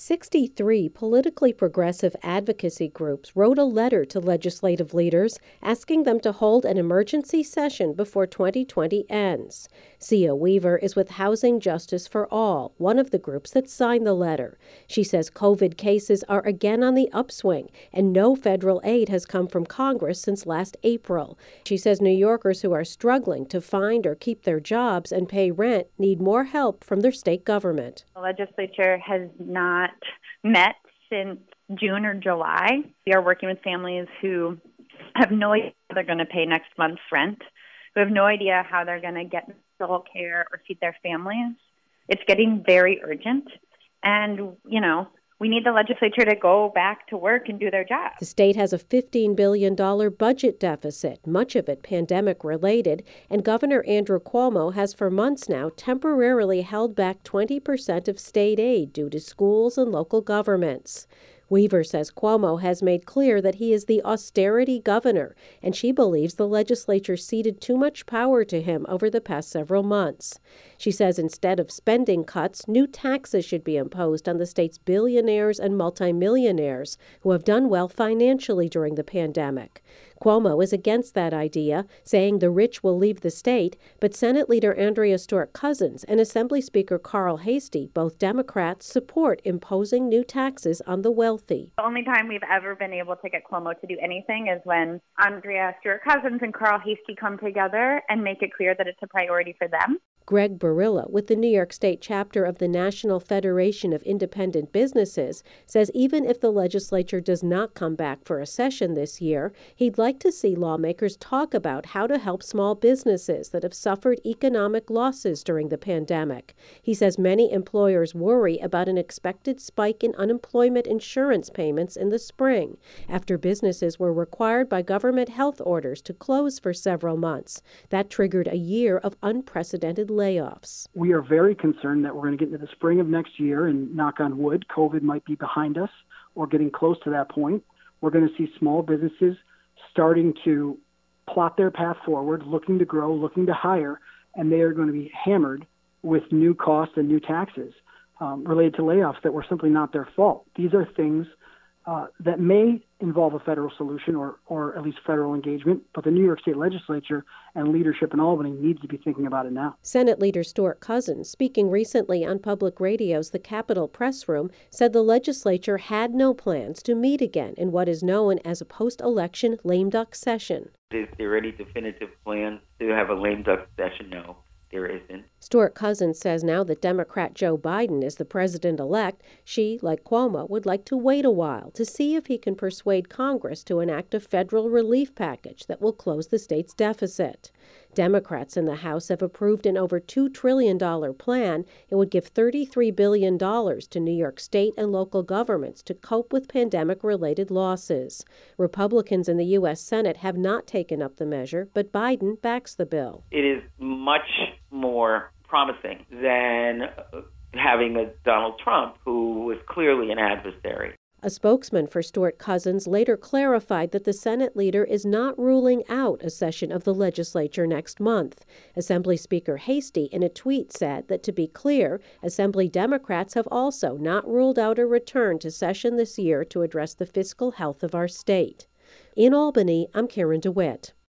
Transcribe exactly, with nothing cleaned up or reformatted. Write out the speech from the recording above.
sixty-three politically progressive advocacy groups wrote a letter to legislative leaders asking them to hold an emergency session before twenty twenty ends. Sia Weaver is with Housing Justice for All, one of the groups that signed the letter. She says COVID cases are again on the upswing, and no federal aid has come from Congress since last April. She says New Yorkers who are struggling to find or keep their jobs and pay rent need more help from their state government. The legislature has not met since June or July. We are working with families who have no idea how they're going to pay next month's rent, who have no idea how they're going to get medical care or feed their families. It's getting very urgent. And, you know, we need the legislature to go back to work and do their job. The state has a fifteen billion dollars budget deficit, much of it pandemic-related, and Governor Andrew Cuomo has for months now temporarily held back twenty percent of state aid due to schools and local governments. Weaver says Cuomo has made clear that he is the austerity governor, and she believes the legislature ceded too much power to him over the past several months. She says instead of spending cuts, new taxes should be imposed on the state's billionaires and multimillionaires who have done well financially during the pandemic. Cuomo is against that idea, saying the rich will leave the state, but Senate Leader Andrea Stewart-Cousins and Assembly Speaker Carl Heastie, both Democrats, support imposing new taxes on the wealthy. The only time we've ever been able to get Cuomo to do anything is when Andrea Stewart-Cousins and Carl Heastie come together and make it clear that it's a priority for them. Greg Barilla, with the New York State chapter of the National Federation of Independent Businesses, says even if the legislature does not come back for a session this year, he'd like to see lawmakers talk about how to help small businesses that have suffered economic losses during the pandemic. He says many employers worry about an expected spike in unemployment insurance payments in the spring, after businesses were required by government health orders to close for several months. That triggered a year of unprecedented layoffs. We are very concerned that we're going to get into the spring of next year, and knock on wood, COVID might be behind us or getting close to that point. We're going to see small businesses starting to plot their path forward, looking to grow, looking to hire, and they are going to be hammered with new costs and new taxes um, related to layoffs that were simply not their fault. These are things uh, that may involve a federal solution or, or at least federal engagement, but the New York State legislature and leadership in Albany needs to be thinking about it now. Senate Leader Stewart-Cousins, speaking recently on public radio's The Capitol Press Room, said the legislature had no plans to meet again in what is known as a post-election lame duck session. Is there any definitive plan to have a lame duck session? No. There isn't. Stewart-Cousins says now that Democrat Joe Biden is the president-elect, she, like Cuomo, would like to wait a while to see if he can persuade Congress to enact a federal relief package that will close the state's deficit. Democrats in the House have approved an over two trillion dollars plan. It would give thirty-three billion dollars to New York State and local governments to cope with pandemic-related losses. Republicans in the U S Senate have not taken up the measure, but Biden backs the bill. It is much more promising than having a Donald Trump, who was clearly an adversary. A spokesman for Stewart-Cousins later clarified that the Senate leader is not ruling out a session of the legislature next month. Assembly Speaker Heastie in a tweet said that, to be clear, Assembly Democrats have also not ruled out a return to session this year to address the fiscal health of our state. In Albany, I'm Karen DeWitt.